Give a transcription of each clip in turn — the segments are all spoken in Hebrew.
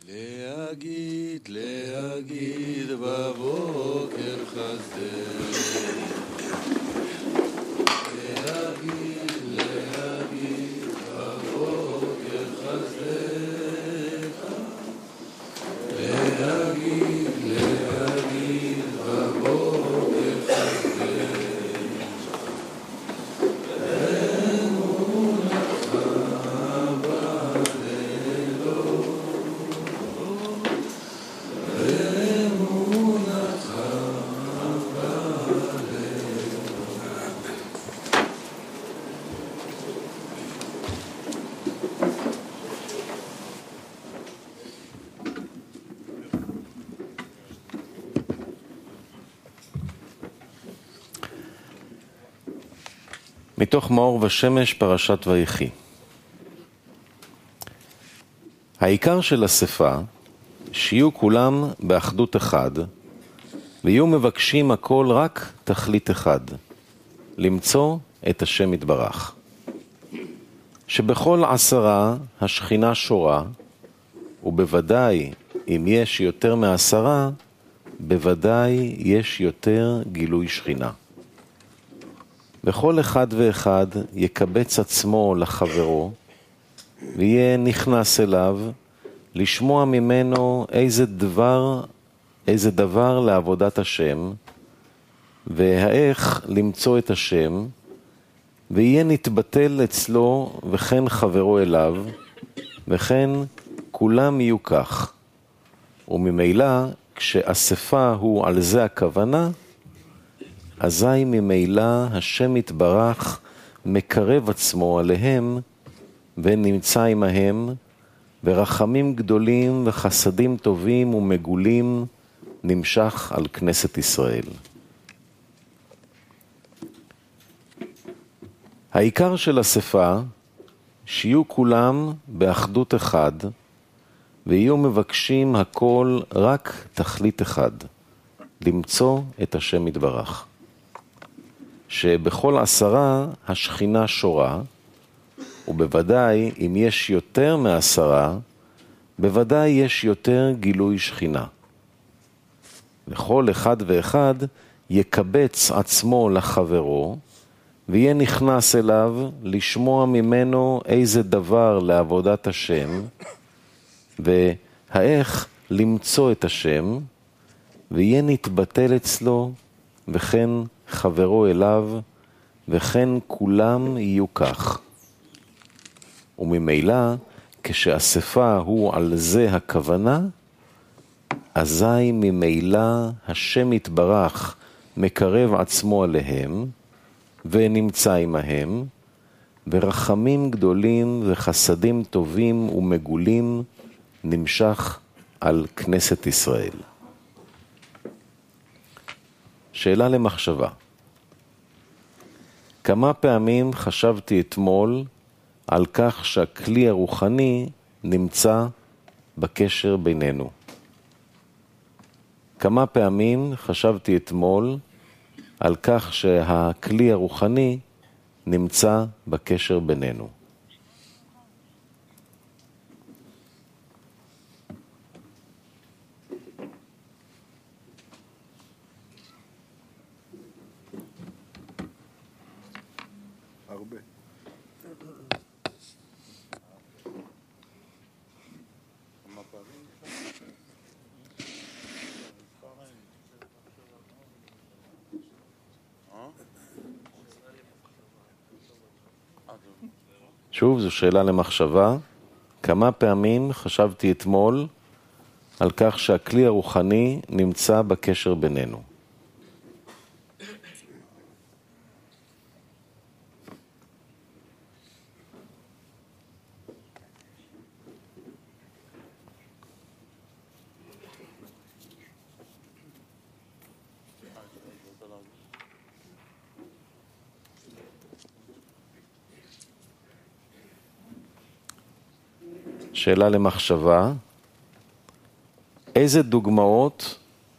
להגיד, להגיד בבוקר חסדך. להגיד, להגיד בבוקר חסדך. להגיד, להגיד בבוקר חסדך. אמונתך בלילות. אמונתך מתוך מאור ושמש, פרשת ויחי. העיקר של השפה, שיהיו כולם באחדות אחד, ויהיו מבקשים הכל רק תכלית אחד, למצוא את השם יתברך. שבכל עשרה השכינה שורה, ובוודאי אם יש יותר מעשרה, בוודאי יש יותר גילוי שכינה. וכל אחד ואחד יקבץ עצמו לחברו, ויהיה נכנס אליו, לשמוע ממנו איזה דבר לעבודת השם, והאיך למצוא את השם, ויהיה נתבטל אצלו וכן חברו אליו, וכן כולם יהיו כך. וממילא כשאספה הוא על זה הכוונה, אזי ממילא השם יתברך מקרב עצמו עליהם ונמצא עמהם, ורחמים גדולים וחסדים טובים ומגולים נמשך על כנסת ישראל. העיקר של השפה, שיהיו כולם באחדות אחד, ויהיו מבקשים הכל רק תכלית אחד, למצוא את השם יתברך. שבכל עשרה השכינה שורה, ובוודאי אם יש יותר מעשרה, בוודאי יש יותר גילוי שכינה. וכל אחד ואחד יקבץ עצמו לחברו, ויהיה נכנס אליו לשמוע ממנו איזה דבר לעבודת השם, והאיך למצוא את השם, ויהיה נתבטל אצלו, וכן חברו אליו, וכן כולם יהיו כך. וממילא, כשאספה הוא על זה הכוונה, אזי ממילא השם יתברך מקרב עצמו עליהם, ונמצא עמהם, ורחמים גדולים וחסדים טובים ומגולים נמשך על כנסת ישראל. שאלה למחשבה. כמה פעמים חשבתי אתמול על כך שהכלי הרוחני נמצא בקשר בינינו? כמה פעמים חשבתי אתמול על כך שהכלי הרוחני נמצא בקשר בינינו? הרבה. כמה פעמים? שוב, זו שאלה למחשבה. כמה פעמים חשבתי אתמול על כך שהכלי הרוחני נמצא בקשר בינינו? שאלה למחשבה, איזה דוגמאות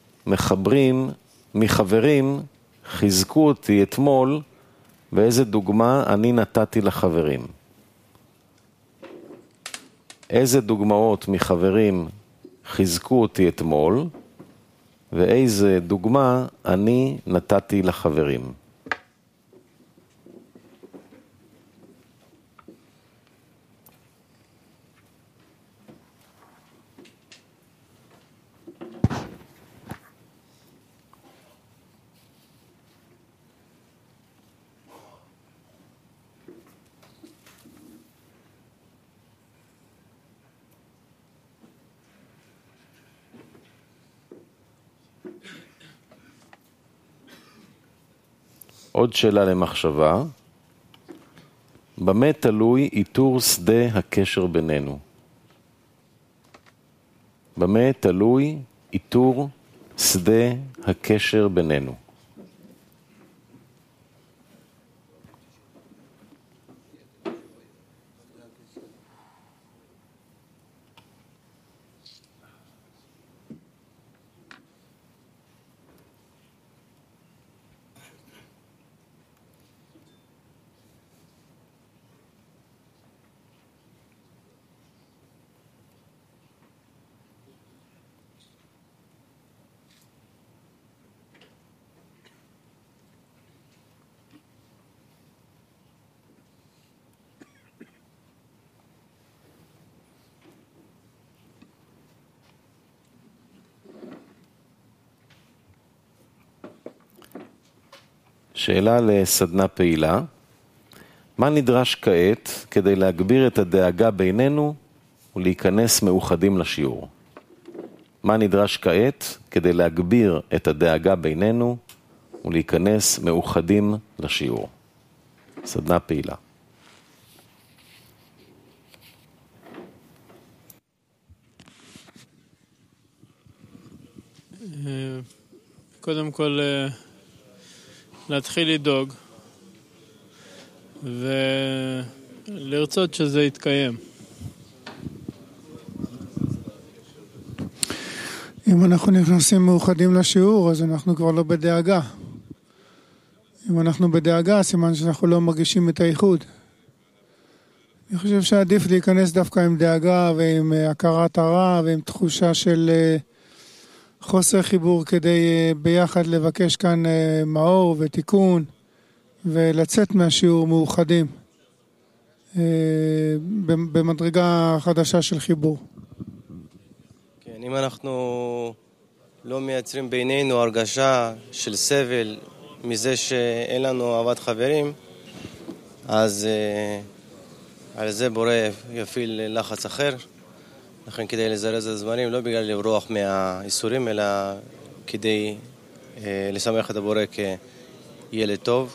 מחברים חיזקו אותי אתמול, ואיזה דוגמה אני נתתי לחברים? איזה דוגמאות מחברים חיזקו אותי אתמול, ואיזה דוגמה אני נתתי לחברים. עוד שאלה למחשבה, במה תלוי איתור שדה הקשר בינינו? במה תלוי איתור שדה הקשר בינינו? שאלה לסדנה פעילה, מה נדרש כעת כדי להגביר את הדאגה בינינו ולהיכנס מאוחדים לשיעור? מה נדרש כעת כדי להגביר את הדאגה בינינו ולהיכנס מאוחדים לשיעור? סדנה פעילה. קודם כל להתחיל לדאוג ולרצות שזה יתקיים. אם אנחנו נכנסים מאוחדים לשיעור, אז אנחנו כבר לא בדאגה. אם אנחנו בדאגה, סימן שאנחנו לא מרגישים את האיחוד. אני חושב שעדיף להיכנס דווקא עם דאגה ועם הכרת הרע ועם תחושה של חוסר חיבור כדי ביחד לבקש כאן מאור ותיקון ולצאת מהשיעור מאוחדים במדרגה חדשה של חיבור. כן, אם אנחנו לא מייצרים בינינו הרגשה של סבל מזה שאין לנו אהבת חברים, אז על זה בורא יפעיל לחץ אחר. לכן כדי לזרז את הזמנים, לא בגלל לברוח מהאיסורים, אלא כדי לשמח את הבורא כילד טוב,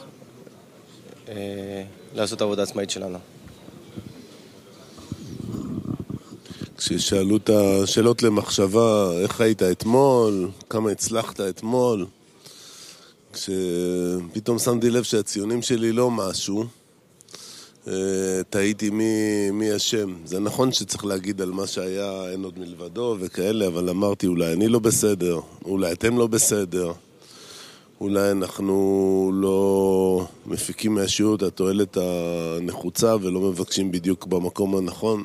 לעשות עבודה עצמאית שלנו. כששאלו את השאלות למחשבה, איך היית אתמול, כמה הצלחת אתמול, כשפתאום שמתי לב שהציונים שלי לא משהו, תהיתי מי השם. זה נכון שצריך להגיד על מה שהיה אין עוד מלבדו וכאלה, אבל אמרתי אולי אני לא בסדר, אולי אתם לא בסדר, אולי אנחנו לא מפיקים מהשיעור את התועלת הנחוצה ולא מבקשים בדיוק במקום הנכון.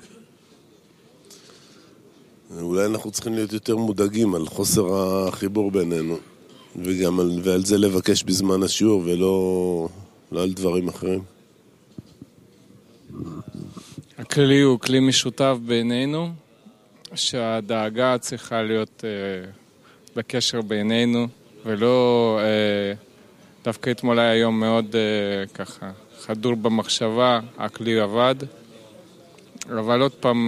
אולי אנחנו צריכים להיות יותר מודאגים על חוסר החיבור בינינו, ועל זה לבקש בזמן השיעור ולא על דברים אחרים. הכלי הוא כלי משותף בינינו, שהדאגה צריכה להיות בקשר בינינו, ולא דווקא אתמול היה יום מאוד ככה חדור במחשבה, הכלי עבד, אבל עוד פעם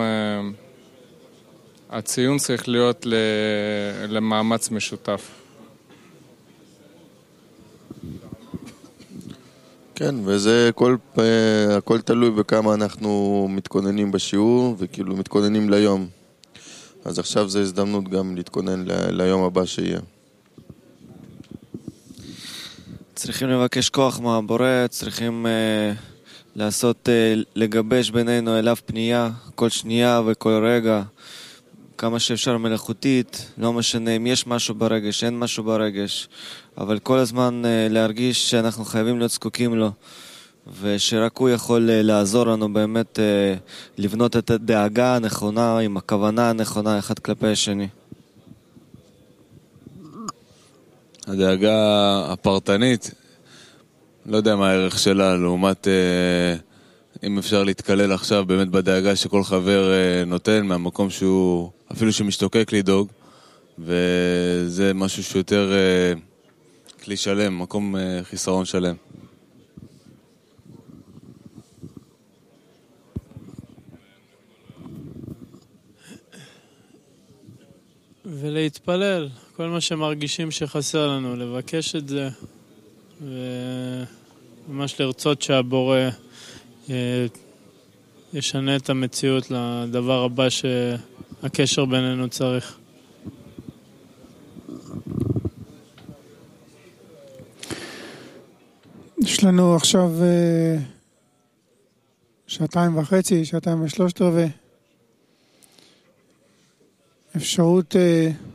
הציון צריך להיות למאמץ משותף. כן, וזה הכל תלוי בכמה אנחנו מתכוננים בשיעור וכאילו מתכוננים ליום. אז עכשיו זו הזדמנות גם להתכונן ליום הבא שיהיה. צריכים לבקש כוח מהבורא, צריכים לעשות, לגבש בינינו אליו פנייה כל שנייה וכל רגע, כמה שאפשר מלאכותית, לא משנה אם יש משהו ברגש, אין משהו ברגש, אבל כל הזמן להרגיש שאנחנו חייבים להיות זקוקים לו, ושרק הוא יכול לעזור לנו באמת לבנות את הדאגה הנכונה עם הכוונה הנכונה אחד כלפי השני. הדאגה הפרטנית, לא יודע מה הערך שלה, לעומת אם אפשר להתקלל עכשיו באמת בדאגה שכל חבר נותן מהמקום שהוא אפילו שמשתוקק לדאוג, וזה משהו שיותר כלי שלם, מקום חיסרון שלם. ולהתפלל, כל מה שמרגישים שחסר לנו, לבקש את זה, וממש לרצות שהבורא ישנה את המציאות לדבר הבא שהקשר בינינו צריך. יש לנו עכשיו 2.5, 2.75 אפשרות